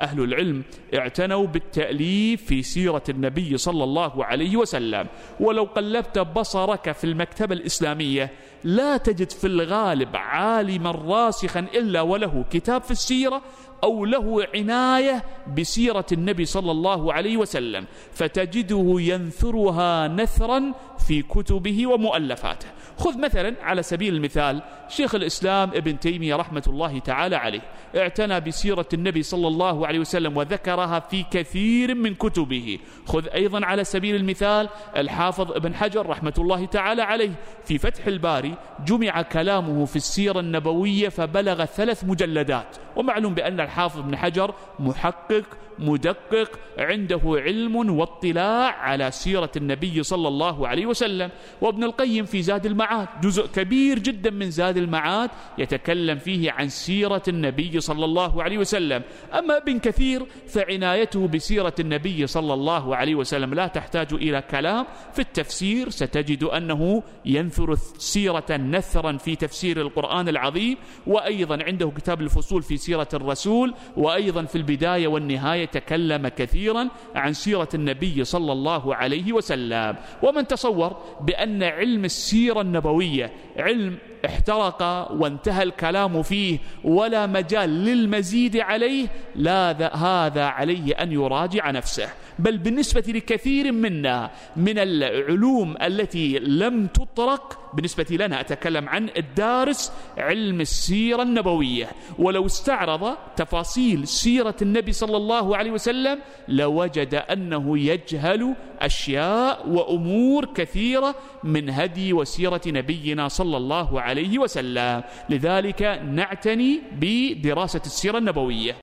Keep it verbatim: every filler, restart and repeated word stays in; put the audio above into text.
أهل العلم اعتنوا بالتأليف في سيرة النبي صلى الله عليه وسلم. ولو قلبت بصرك في المكتبة الإسلامية لا تجد في الغالب عالما راسخا إلا وله كتاب في السيرة أو له عناية بسيرة النبي صلى الله عليه وسلم، فتجده ينثرها نثرا في كتبه ومؤلفاته. خذ مثلا على سبيل المثال شيخ الإسلام ابن تيمية رحمة الله تعالى عليه، اعتنى بسيرة النبي صلى الله عليه وسلم وذكرها في كثير من كتبه. خذ أيضا على سبيل المثال الحافظ ابن حجر رحمة الله تعالى عليه، في فتح الباري جمع كلامه في السيرة النبوية فبلغ ثلاث مجلدات. ومعلوم بأن الحافظ ابن حجر محقق مدقق عنده علم واطلاع على سيرة النبي صلى الله عليه وسلم. وابن القيم في زاد المعاد جزء كبير جدا من زاد المعاد يتكلم فيه عن سيرة النبي صلى الله عليه وسلم. أما ابن كثير فعنايته بسيرة النبي صلى الله عليه وسلم لا تحتاج إلى كلام. في التفسير ستجد أنه ينثر سيرة نثرا في تفسير القرآن العظيم، وأيضا عنده كتاب الفصول في سيرة الرسول، وأيضا في البداية والنهاية تكلم كثيرا عن سيرة النبي صلى الله عليه وسلم. ومن تصور بأن علم السيرة النبوية علم احترق وانتهى الكلام فيه ولا مجال للمزيد عليه، لا هذا عليه أن يراجع نفسه. بل بالنسبة لكثير منا من العلوم التي لم تطرق، بالنسبة لنا أتكلم عن الدارس علم السيرة النبوية، ولو استعرض تفاصيل سيرة النبي صلى الله عليه وسلم لوجد أنه يجهل أشياء وأمور كثيرة من هدي وسيرة نبينا صلى الله عليه وسلم. لذلك نعتني بدراسة السيرة النبوية.